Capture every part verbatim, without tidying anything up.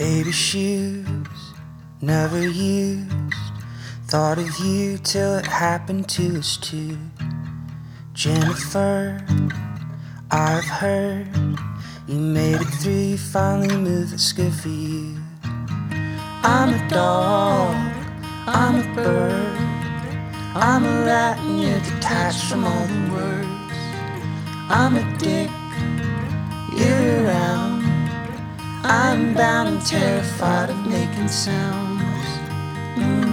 Baby shoes, never used. Thought of you till it happened to us too. Jennifer, I've heard you made it through, you finally moved, that's good for you. I'm a dog, I'm a bird, I'm a rat and you're detached from all the words. I'm a dick, you're around, I'm bound and terrified of making sounds. Mm.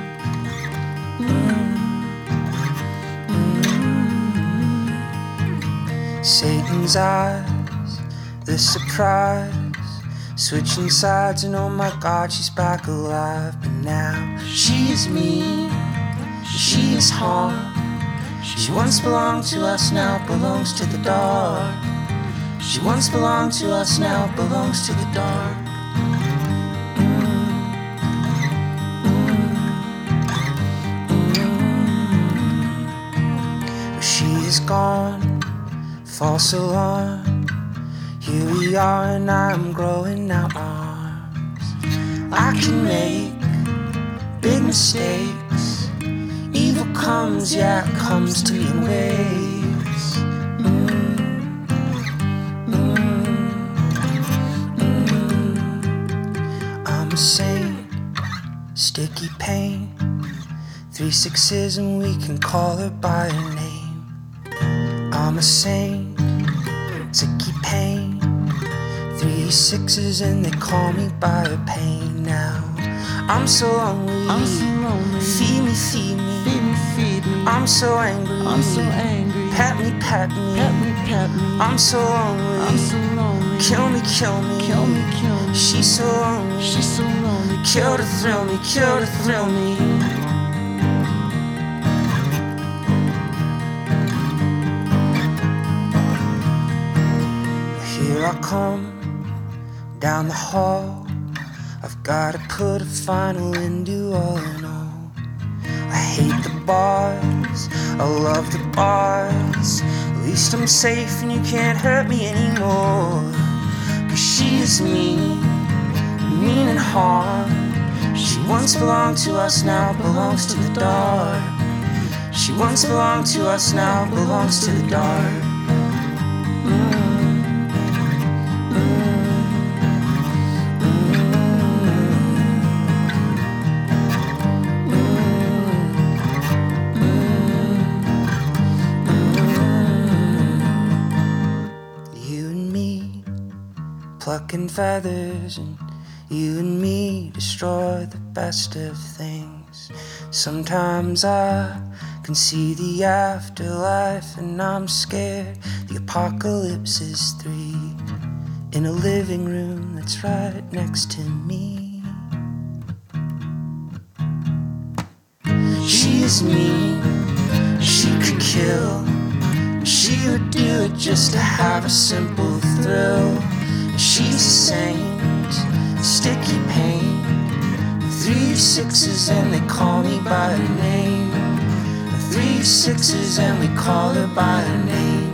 Satan's eyes, the surprise, switching sides and oh my God, she's back alive. But now she is me, she is harm. She once belonged to us, now belongs to the dark. She once belonged to us, now belongs to the dark. Mm, mm, mm. But she is gone. False alarm, here we are and I'm growing out arms. I can make big mistakes, evil comes, yeah it comes to me in waves. Mm, mm, mm. I'm a saint, sticky pain, three sixes and we can call her by her name. I'm a saint, sticky pain, three sixes and they call me by her pain now. I'm so lonely, I'm so lonely. Feed me, feed me, Feed me, feed me. I'm so angry, I'm so angry. Pat me, pat me, Pat me, pat me. I'm so lonely, I'm so lonely. Kill me, kill me, Kill me, kill me. She's so lonely, She's so lonely. Kill to thrill me, kill to thrill me. Here I come, down the hall. I've gotta put a final end to all in all. I hate the bars, I love the bars. At least I'm safe and you can't hurt me anymore. Cause she is mean, mean and hard. She once belonged to us, now belongs to the dark. She once belonged to us, now belongs to the dark. Mm. Plucking feathers and you and me destroy the best of things. Sometimes I can see the afterlife and I'm scared the apocalypse is three in a living room that's right next to me. She is mean, she could kill, she would do it just to have a simple thrill. She's a saint, sticky pain, three sixes and they call me by her name. Three sixes and we call her by her name.